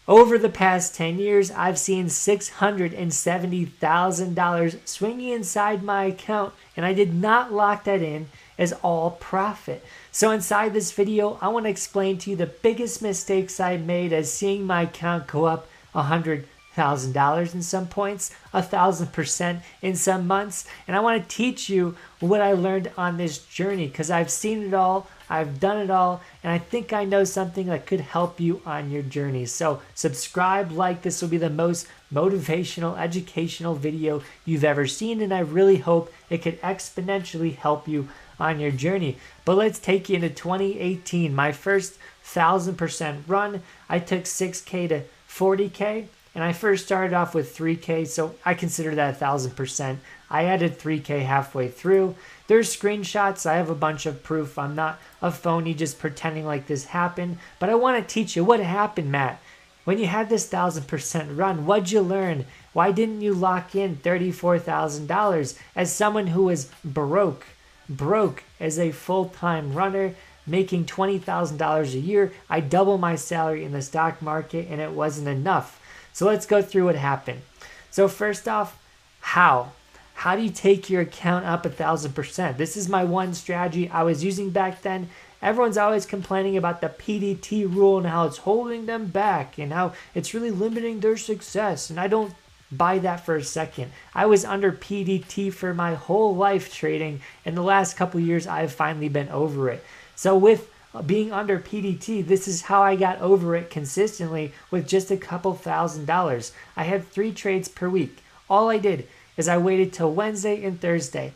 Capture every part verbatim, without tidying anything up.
Over the past ten years, I've seen six hundred seventy thousand dollars swinging inside my account, and I did not lock that in as all profit. So inside this video, I want to explain to you the biggest mistakes I made as seeing my account go up one hundred thousand dollars in some points, a thousand percent in some months. And I want to teach you what I learned on this journey, because I've seen it all, I've done it all, and I think I know something that could help you on your journey. So subscribe, like, this will be the most motivational, educational video you've ever seen, and I really hope it could exponentially help you on your journey. But let's take you into twenty eighteen, my first thousand percent run. I took six K to forty K. And I first started off with three K, so I consider that a thousand percent. I added three K halfway through. There's screenshots. I have a bunch of proof. I'm not a phony just pretending like this happened. But I want to teach you what happened, Matt. When you had this thousand percent run, what'd you learn? Why didn't you lock in thirty-four thousand dollars as someone who was broke, broke as a full-time runner, making twenty thousand dollars a year? I doubled my salary in the stock market, and it wasn't enough. So let's go through what happened. So first off, how? How do you take your account up a thousand percent? This is my one strategy I was using back then. Everyone's always complaining about the P D T rule and how it's holding them back and how it's really limiting their success. And I don't buy that for a second. I was under P D T for my whole life trading. In the last couple of years, I've finally been over it. So with being under P D T, this is how I got over it consistently with just a couple thousand dollars. I had three trades per week. All I did is I waited till Wednesday and Thursday.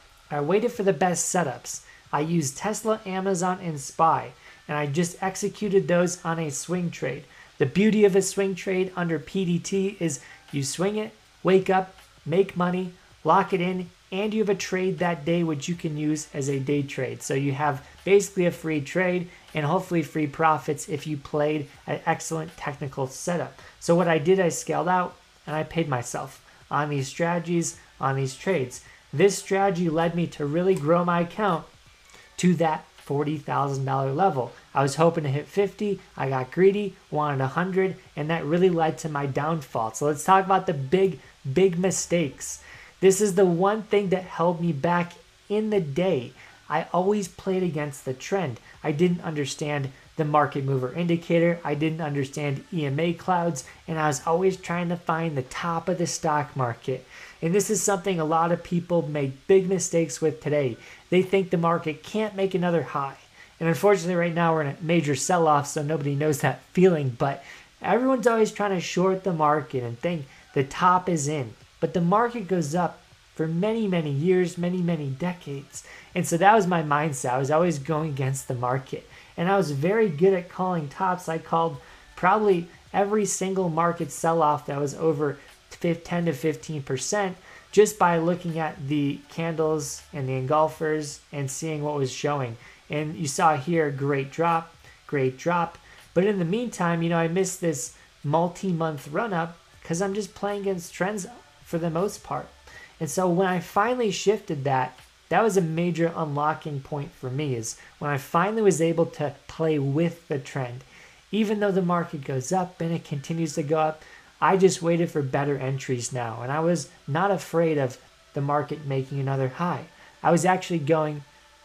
I waited for the best setups. I used Tesla, Amazon, and S P Y, and I just executed those on a swing trade. The beauty of a swing trade under P D T is you swing it, wake up, make money, lock it in, and you have a trade that day which you can use as a day trade. So you have basically a free trade and hopefully free profits if you played an excellent technical setup. So what I did, I scaled out and I paid myself on these strategies, on these trades. This strategy led me to really grow my account to that forty thousand dollar level. I was hoping to hit fifty, I got greedy, wanted one hundred, and that really led to my downfall. So let's talk about the big, big mistakes. This is the one thing that held me back in the day. I always played against the trend. I didn't understand the market mover indicator. I didn't understand E M A clouds, and I was always trying to find the top of the stock market. And this is something a lot of people make big mistakes with today. They think the market can't make another high. And unfortunately right now we're in a major sell-off, so nobody knows that feeling, but everyone's always trying to short the market and think the top is in. But the market goes up for many, many years, many, many decades. And so that was my mindset. I was always going against the market. And I was very good at calling tops. I called probably every single market sell-off that was over ten to fifteen percent just by looking at the candles and the engulfers and seeing what was showing. And you saw here, great drop, great drop. But in the meantime, you know, I missed this multi-month run-up because I'm just playing against trends for the most part. And so when I finally shifted that, that was a major unlocking point for me, is when I finally was able to play with the trend. Even though the market goes up and it continues to go up, I just waited for better entries now. And I was not afraid of the market making another high. I was actually going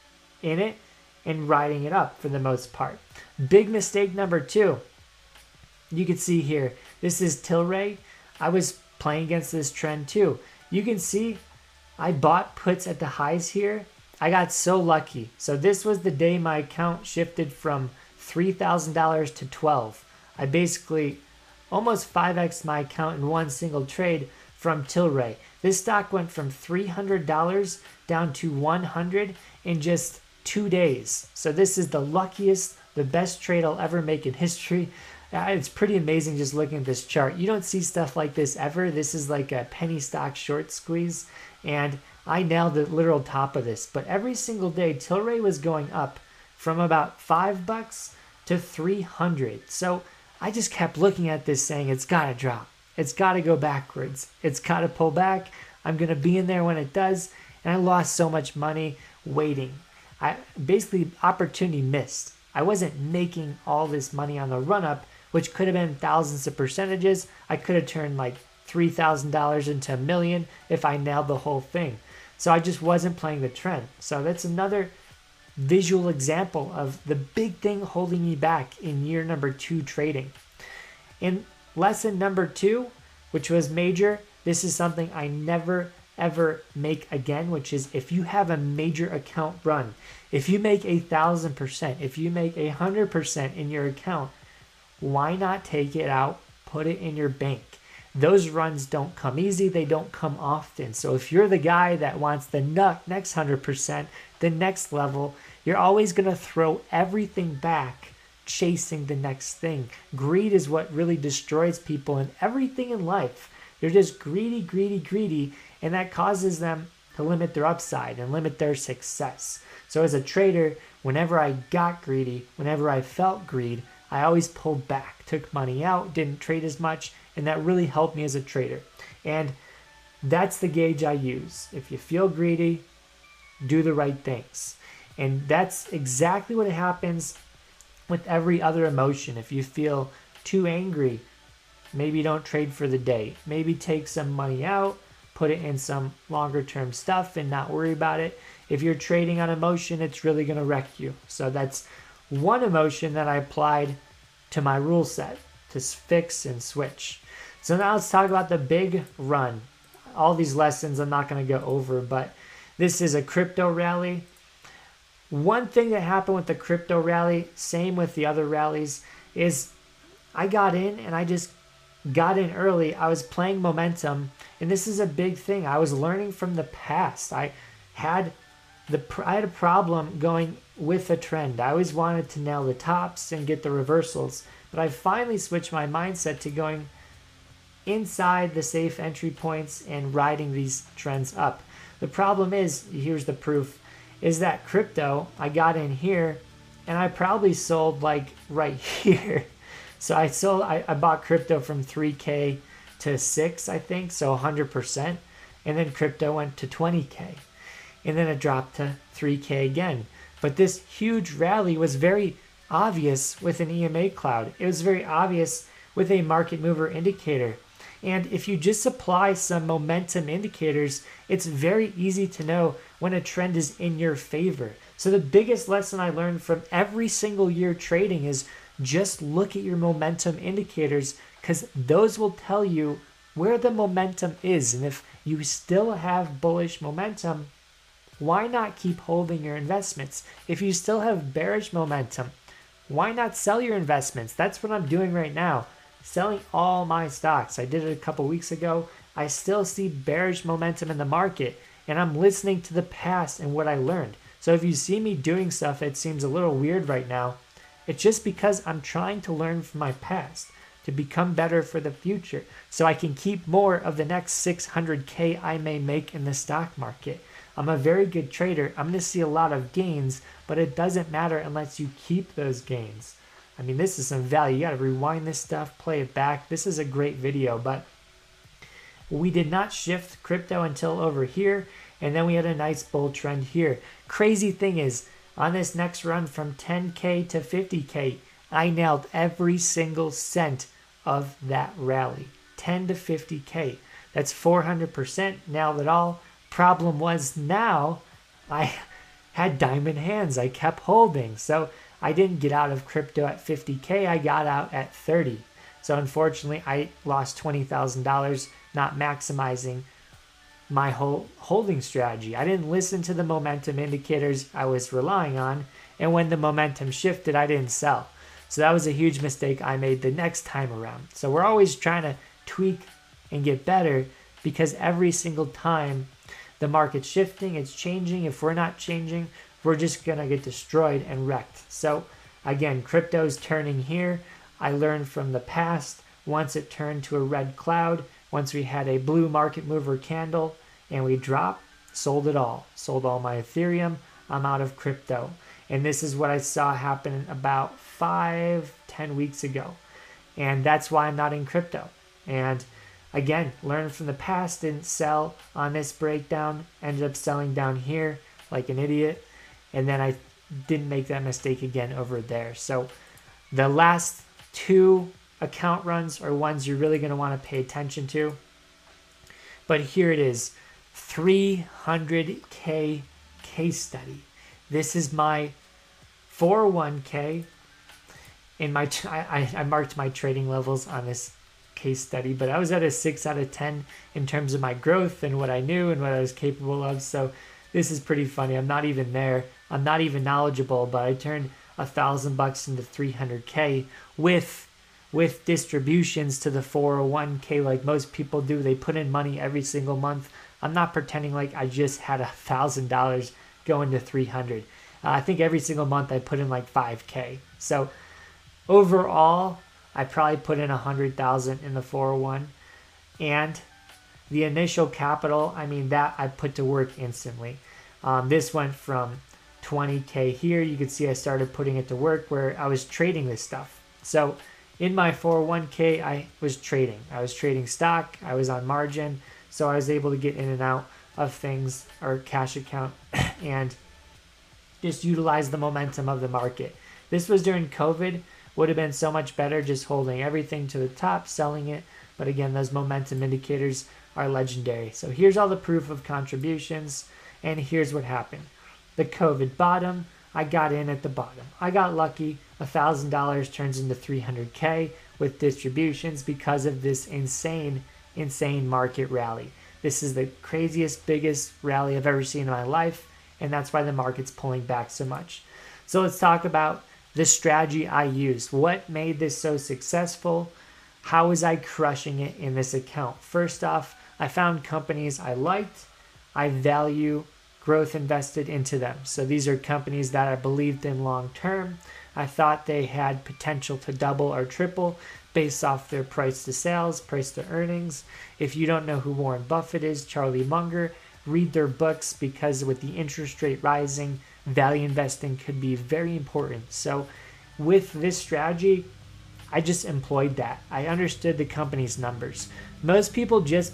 in it and riding it up for the most part. Big mistake number two. You can see here, this is Tilray. I was playing against this trend too. You can see I bought puts at the highs here. I got so lucky. So this was the day my account shifted from three thousand dollars to twelve. I basically almost five X my account in one single trade from Tilray. This stock went from three hundred dollars down to one hundred dollars in just two days. So this is the luckiest, the best trade I'll ever make in history. It's pretty amazing just looking at this chart. You don't see stuff like this ever. This is like a penny stock short squeeze, and I nailed the literal top of this. But every single day, Tilray was going up from about five bucks to three hundred. So I just kept looking at this saying, it's got to drop. It's got to go backwards. It's got to pull back. I'm going to be in there when it does. And I lost so much money waiting. I basically opportunity missed. I wasn't making all this money on the run up, which could have been thousands of percentages. I could have turned like three thousand dollars into a million if I nailed the whole thing. So I just wasn't playing the trend. So that's another visual example of the big thing holding me back in year number two trading. In lesson number two, which was major, this is something I never ever make again, which is if you have a major account run, if you make a thousand percent, if you make a hundred percent in your account, why not take it out, put it in your bank? Those runs don't come easy, they don't come often. So if you're the guy that wants the next hundred percent, the next level, you're always going to throw everything back chasing the next thing. Greed is what really destroys people in everything in life. They're just greedy, greedy, greedy, and that causes them to limit their upside and limit their success. So as a trader, whenever I got greedy, whenever I felt greed, I always pulled back, took money out, didn't trade as much, and that really helped me as a trader. And that's the gauge I use. If you feel greedy, do the right things. And that's exactly what happens with every other emotion. If you feel too angry, maybe don't trade for the day. Maybe take some money out, put it in some longer term stuff and not worry about it. If you're trading on emotion, it's really going to wreck you. So that's one emotion that I applied to my rule set to fix and switch. So now let's talk about the big run. All these lessons I'm not going to go over, but this is a crypto rally. One thing that happened with the crypto rally, same with the other rallies, is I got in and I just got in early. I was playing momentum, and this is a big thing. I was learning from the past. I had the I had a problem going with a trend. I always wanted to nail the tops and get the reversals, but I finally switched my mindset to going inside the safe entry points and riding these trends up. The problem is, here's the proof, is that crypto, I got in here and I probably sold like right here. So I sold, I, I bought crypto from three K to six, I think, so one hundred percent. And then crypto went to twenty K. And then it dropped to three K again. But this huge rally was very obvious with an E M A cloud. It was very obvious with a market mover indicator. And if you just apply some momentum indicators, it's very easy to know when a trend is in your favor. So the biggest lesson I learned from every single year trading is just look at your momentum indicators, because those will tell you where the momentum is. And if you still have bullish momentum, why not keep holding your investments? If you still have bearish momentum, why not sell your investments? That's what I'm doing right now. Selling all my stocks. I did it a couple weeks ago. I still see bearish momentum in the market, and I'm listening to the past and what I learned. So if you see me doing stuff that seems a little weird right now, it's just because I'm trying to learn from my past to become better for the future, so I can keep more of the next six hundred K I may make in the stock market. I'm a very good trader. I'm going to see a lot of gains, but it doesn't matter unless you keep those gains. I mean, this is some value. You got to rewind this stuff, play it back. This is a great video, but we did not shift crypto until over here, and then we had a nice bull trend here. Crazy thing is, on this next run from ten K to fifty K, I nailed every single cent of that rally. ten to fifty K. That's four hundred percent, nailed it all. Problem was now I had diamond hands. I kept holding. So I didn't get out of crypto at fifty K. I got out at thirty. So unfortunately, I lost twenty thousand dollars not maximizing my whole holding strategy. I didn't listen to the momentum indicators I was relying on. And when the momentum shifted, I didn't sell. So that was a huge mistake I made the next time around. So we're always trying to tweak and get better, because every single time the market's shifting, it's changing. If we're not changing, we're just going to get destroyed and wrecked. So again, crypto's turning here. I learned from the past. Once it turned to a red cloud, once we had a blue market mover candle and we dropped, sold it all. Sold all my Ethereum. I'm out of crypto. And this is what I saw happen about five, ten weeks ago. And that's why I'm not in crypto. And again, learn from the past, didn't sell on this breakdown, ended up selling down here like an idiot. And then I didn't make that mistake again over there. So the last two account runs are ones you're really going to want to pay attention to. But here it is, three hundred K case study. This is my four oh one K. In my, I, I marked my trading levels on this case study, but I was at a six out of ten in terms of my growth and what I knew and what I was capable of. So this is pretty funny. I'm not even there. I'm not even knowledgeable, but I turned a thousand bucks into three hundred K with with distributions to the four oh one K like most people do. They put in money every single month. I'm not pretending like I just had a thousand dollars go into three hundred. Uh, I think every single month I put in like five K. So overall, I probably put in a hundred thousand in the four oh one, and the initial capital, I mean, that I put to work instantly. Um, this went from twenty K here. You can see I started putting it to work where I was trading this stuff. So in my four oh one K, I was trading. I was trading stock. I was on margin. So I was able to get in and out of things, or cash account, and just utilize the momentum of the market. This was during COVID. Would have been so much better just holding everything to the top, selling it. But again, those momentum indicators are legendary. So here's all the proof of contributions, and here's what happened. The COVID bottom, I got in at the bottom. I got lucky. one thousand dollars turns into three hundred K with distributions because of this insane, insane market rally. This is the craziest, biggest rally I've ever seen in my life, and that's why the market's pulling back so much. So let's talk about the strategy I used. What made this so successful? How was I crushing it in this account? First off, I found companies I liked. I value growth invested into them. So these are companies that I believed in long term. I thought they had potential to double or triple based off their price to sales, price to earnings. If you don't know who Warren Buffett is, Charlie Munger, read their books, because with the interest rate rising, value investing could be very important. So with this strategy, I just employed that. I understood the company's numbers. Most people just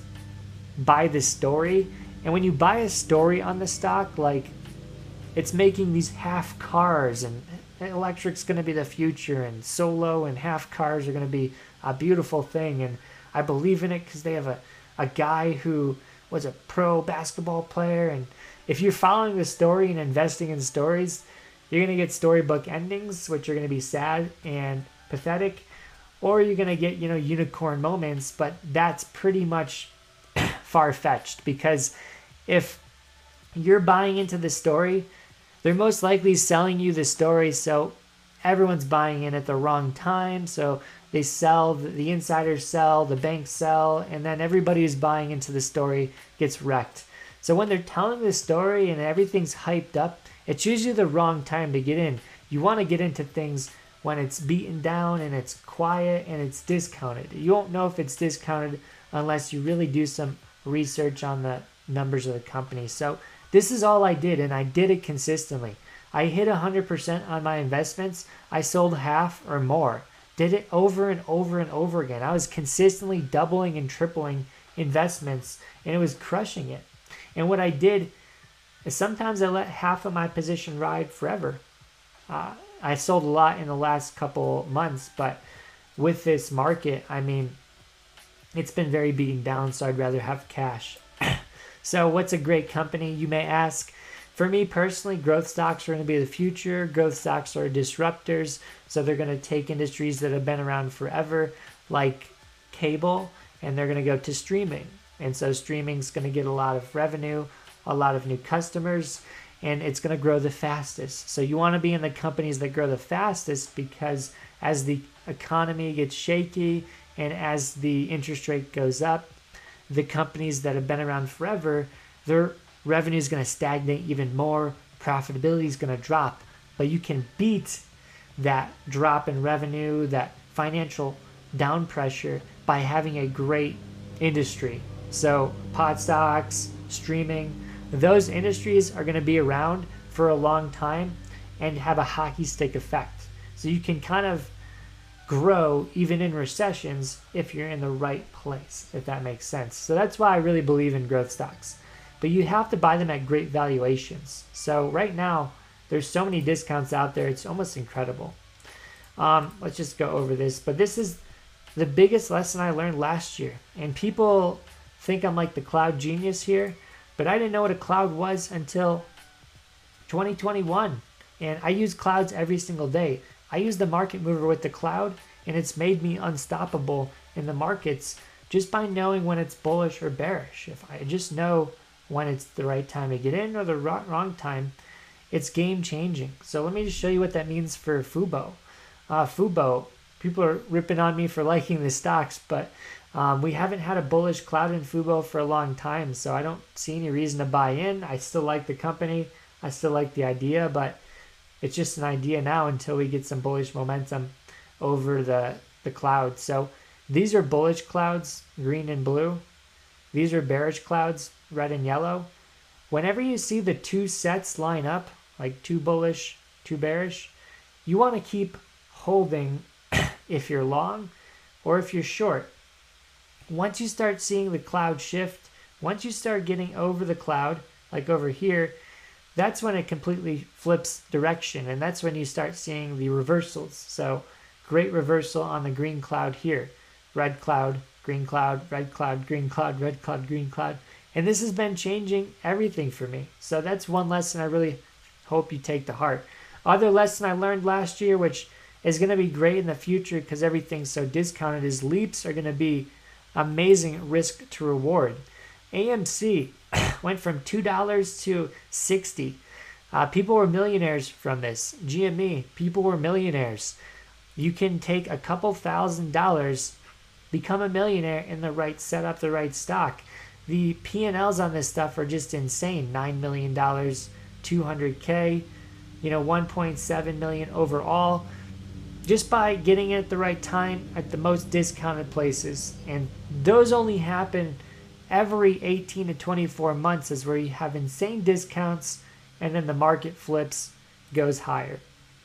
buy the story, and when you buy a story on the stock, like it's making these half cars, and electric's going to be the future, and solo and half cars are going to be a beautiful thing, and I believe in it because they have a, a guy who was a pro basketball player. And if you're following the story and investing in stories, you're going to get storybook endings, which are going to be sad and pathetic, or you're going to get, you know, unicorn moments, but that's pretty much far-fetched, because if you're buying into the story, they're most likely selling you the story, so everyone's buying in at the wrong time. So they sell, the insiders sell, the banks sell, and then everybody who's buying into the story gets wrecked. So when they're telling the story and everything's hyped up, it's usually the wrong time to get in. You want to get into things when it's beaten down and it's quiet and it's discounted. You won't know if it's discounted unless you really do some research on the numbers of the company. So this is all I did, and I did it consistently. I hit one hundred percent on my investments. I sold half or more. Did it over and over and over again. I was consistently doubling and tripling investments, and it was crushing it. And what I did is sometimes I let half of my position ride forever. Uh, I sold a lot in the last couple months, but with this market, I mean, it's been very beaten down, so I'd rather have cash. So what's a great company, you may ask? For me personally, growth stocks are going to be the future. Growth stocks are disruptors, so they're going to take industries that have been around forever, like cable, and they're going to go to streaming. And so streaming is going to get a lot of revenue, a lot of new customers, and it's going to grow the fastest. So you want to be in the companies that grow the fastest, because as the economy gets shaky and as the interest rate goes up, the companies that have been around forever, their revenue is going to stagnate even more, profitability is going to drop, but you can beat that drop in revenue, that financial down pressure, by having a great industry. So pod stocks, streaming, those industries are going to be around for a long time and have a hockey stick effect. So you can kind of grow even in recessions if you're in the right place, if that makes sense. So that's why I really believe in growth stocks. But you have to buy them at great valuations. So right now, there's so many discounts out there, it's almost incredible. Um, let's just go over this. But this is the biggest lesson I learned last year. And people think I'm like the cloud genius here, but I didn't know what a cloud was until twenty twenty-one. And I use clouds every single day. I use the market mover with the cloud, and it's made me unstoppable in the markets just by knowing when it's bullish or bearish. If I just know when it's the right time to get in or the wrong time, it's game changing. So let me just show you what that means for Fubo. Uh, Fubo, people are ripping on me for liking the stocks, but um, we haven't had a bullish cloud in Fubo for a long time, so I don't see any reason to buy in. I still like the company. I still like the idea, but it's just an idea now until we get some bullish momentum over the, the cloud. So these are bullish clouds, green and blue. These are bearish clouds, red and yellow. Whenever you see the two sets line up, like two bullish, two bearish, you want to keep holding if you're long or if you're short. Once you start seeing the cloud shift, once you start getting over the cloud, like over here, that's when it completely flips direction, and that's when you start seeing the reversals. So great reversal on the green cloud here. Red cloud, green cloud, red cloud, green cloud, red cloud, green cloud. And this has been changing everything for me. So that's one lesson I really hope you take to heart. Other lesson I learned last year, which is going to be great in the future because everything's so discounted, is leaps are going to be amazing risk to reward. A M C went from two dollars to sixty dollars. Uh, people were millionaires from this. G M E, people were millionaires. You can take a couple thousand dollars, become a millionaire in the right setup, the right stock. The P and Ls on this stuff are just insane. nine million dollars, two hundred K, you know, one point seven million dollars overall, just by getting it at the right time at the most discounted places. And those only happen every eighteen to twenty-four months, is where you have insane discounts and then the market flips, goes higher.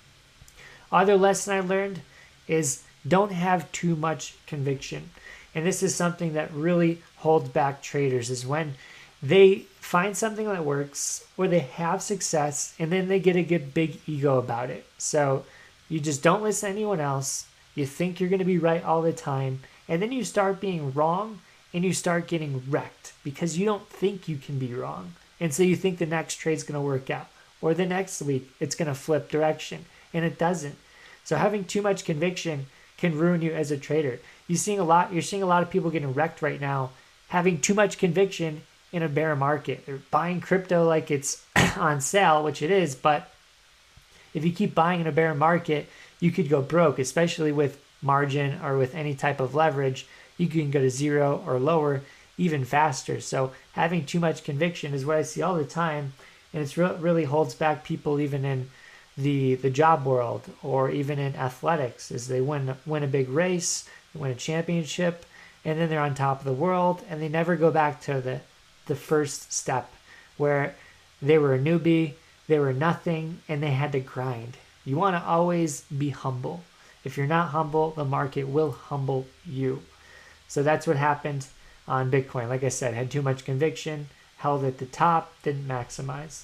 Other lesson I learned is don't have too much conviction. And this is something that really holds back traders, is when they find something that works or they have success and then they get a good big ego about it. So you just don't listen to anyone else. You think you're going to be right all the time. And then you start being wrong and you start getting wrecked because you don't think you can be wrong. And so you think the next trade's going to work out, or the next week it's going to flip direction, and it doesn't. So having too much conviction can ruin you as a trader. You're seeing a lot, you're seeing a lot of people getting wrecked right now, having too much conviction in a bear market. They're buying crypto like it's on sale, which it is, but if you keep buying in a bear market, you could go broke, especially with margin or with any type of leverage. You can go to zero or lower even faster. So having too much conviction is what I see all the time, and it's re- really holds back people even in the the job world or even in athletics, is they win win a big race, they win a championship, and then they're on top of the world, and they never go back to the the first step where they were a newbie, they were nothing, and they had to grind. You want to always be humble. If you're not humble, the market will humble you. So that's what happened on Bitcoin. Like I said, had too much conviction, held at the top, didn't maximize.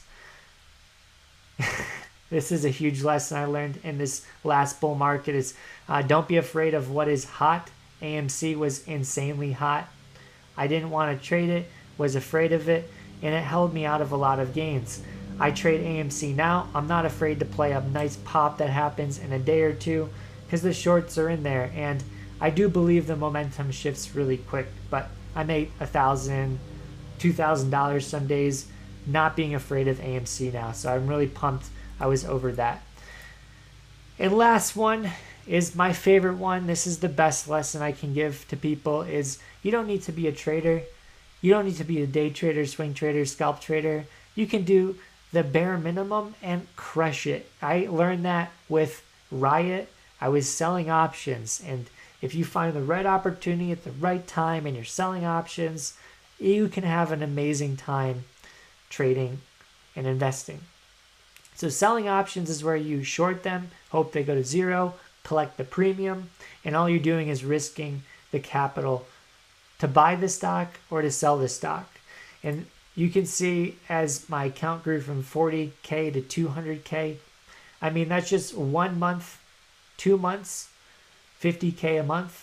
This is a huge lesson I learned in this last bull market, is uh, don't be afraid of what is hot. A M C was insanely hot. I didn't want to trade it, was afraid of it, and it held me out of a lot of gains. I trade A M C now. I'm not afraid to play a nice pop that happens in a day or two because the shorts are in there, and I do believe the momentum shifts really quick. But I made a thousand, two thousand dollars some days not being afraid of A M C now. So I'm really pumped I was over that. And last one is my favorite one. This is the best lesson I can give to people, is you don't need to be a trader. You don't need to be a day trader, swing trader, scalp trader. You can do the bare minimum and crush it. I learned that with Riot. I was selling options, and if you find the right opportunity at the right time and you're selling options, you can have an amazing time trading and investing. So selling options is where you short them, hope they go to zero, collect the premium, and all you're doing is risking the capital to buy the stock or to sell the stock. And you can see as my account grew from forty K to two hundred K, I mean, that's just one month, two months, fifty K a month.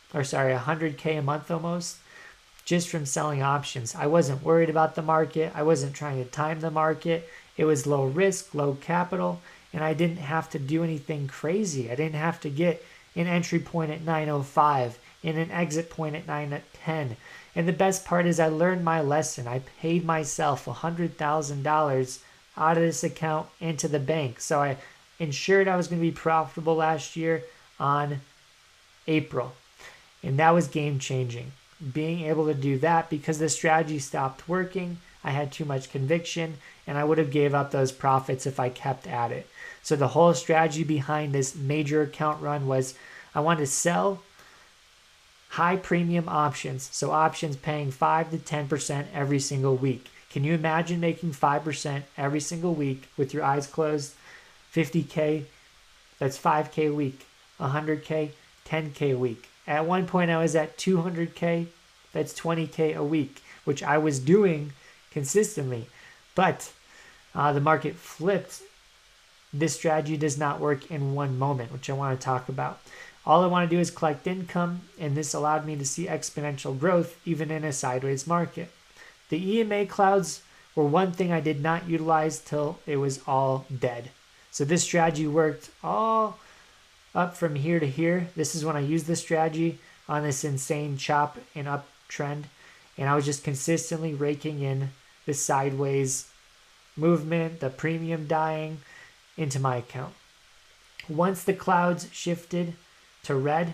or sorry, one hundred K a month almost, just from selling options. I wasn't worried about the market. I wasn't trying to time the market. It was low risk, low capital, and I didn't have to do anything crazy. I didn't have to get an entry point at nine oh five and an exit point at nine ten. And the best part is I learned my lesson. I paid myself one hundred thousand dollars out of this account into the bank. So I ensured I was going to be profitable last year on April. And that was game changing. Being able to do that because the strategy stopped working. I had too much conviction and I would have gave up those profits if I kept at it. So the whole strategy behind this major account run was I wanted to sell high premium options. So options paying five to ten percent every single week. Can you imagine making five percent every single week with your eyes closed? fifty K, that's five K a week. one hundred K, ten K a week. At one point I was at two hundred K, that's twenty K a week, which I was doing consistently. But uh, the market flipped. This strategy does not work in one moment, which I want to talk about. All I want to do is collect income, and this allowed me to see exponential growth even in a sideways market. The E M A clouds were one thing I did not utilize till it was all dead. So this strategy worked all up from here to here. This is when I used this strategy on this insane chop and uptrend, and I was just consistently raking in the sideways movement, the premium dying into my account. Once the clouds shifted to red,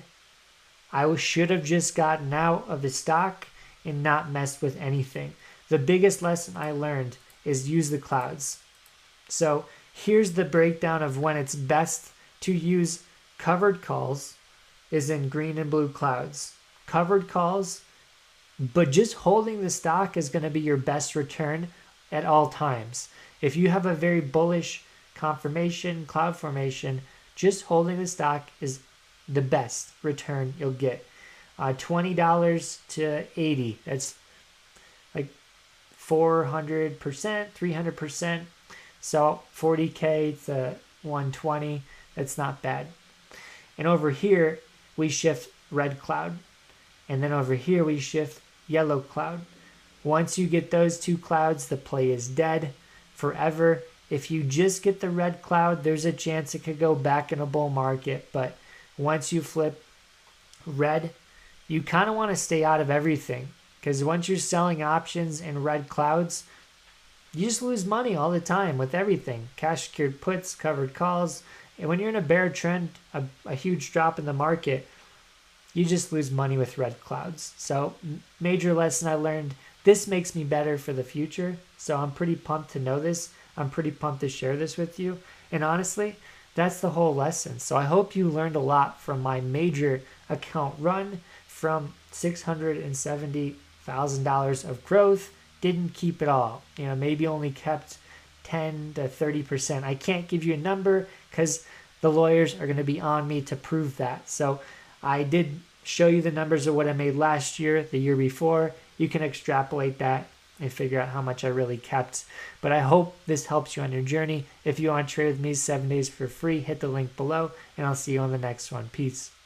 I should have just gotten out of the stock and not messed with anything. The biggest lesson I learned is use the clouds. So here's the breakdown of when it's best to use covered calls is in green and blue clouds. Covered calls, but just holding the stock is going to be your best return at all times. If you have a very bullish confirmation, cloud formation, just holding the stock is the best return you'll get. Uh, twenty dollars to eighty, that's like four hundred percent, three hundred percent. So forty K to one twenty, that's not bad. And over here, we shift red cloud. And then over here, we shift yellow cloud. Once you get those two clouds, the play is dead forever. If you just get the red cloud, there's a chance it could go back in a bull market. But once you flip red, you kind of want to stay out of everything. Because once you're selling options in red clouds, you just lose money all the time with everything. Cash secured puts, covered calls. And when you're in a bear trend, a, a huge drop in the market, you just lose money with red clouds. So major lesson I learned, this makes me better for the future. So I'm pretty pumped to know this. I'm pretty pumped to share this with you. And honestly, that's the whole lesson. So I hope you learned a lot from my major account run from six hundred seventy thousand dollars of growth. Didn't keep it all. You know, maybe only kept ten to thirty percent. I can't give you a number because the lawyers are going to be on me to prove that. So I did show you the numbers of what I made last year, the year before. You can extrapolate that and figure out how much I really kept. But I hope this helps you on your journey. If you want to trade with me seven days for free, hit the link below, and I'll see you on the next one. Peace.